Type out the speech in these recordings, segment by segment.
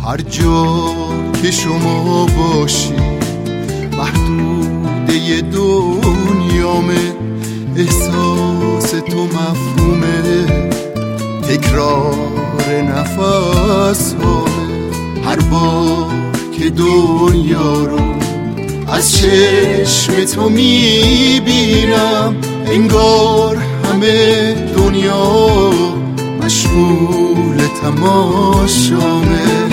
هر جا که شما باشی محدوده دنیامه، احساس تو مفهومه، تکرار نفس هامه. هر بار که دنیا رو از چشم تو میبینم انگار همه دنیا مشغول تماشامه.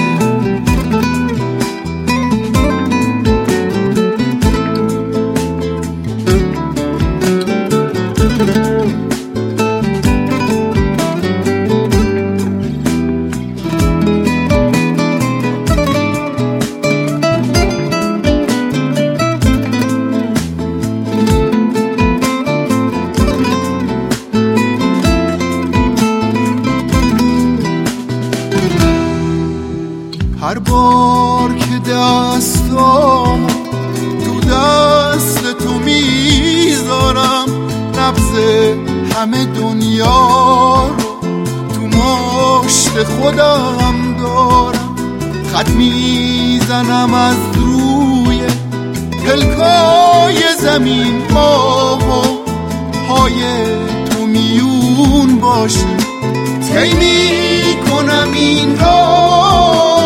هر بار که دستام تو دست تو میذارم نبض همه دنیا رو تو مشت خودم دارم. خط میزنم از روی پلکای زمین، ماه و پای تو میون باشی. طی میکنم این راه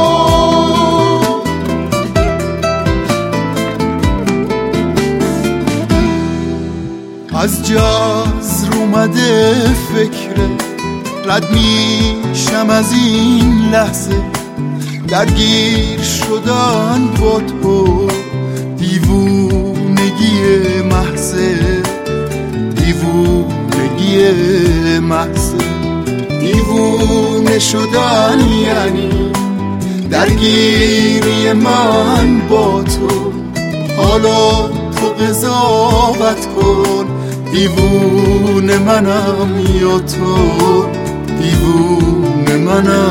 از جزر اومده فکره، رد میشم از این لحظه درگیر شدن با تو. دیوونگی محضه، دیوونگی محضه، دیوونه شدن یعنی درگیری من با تو. حالا تو قضاوت کن، دیوونه منم یا تو، دیوونه منم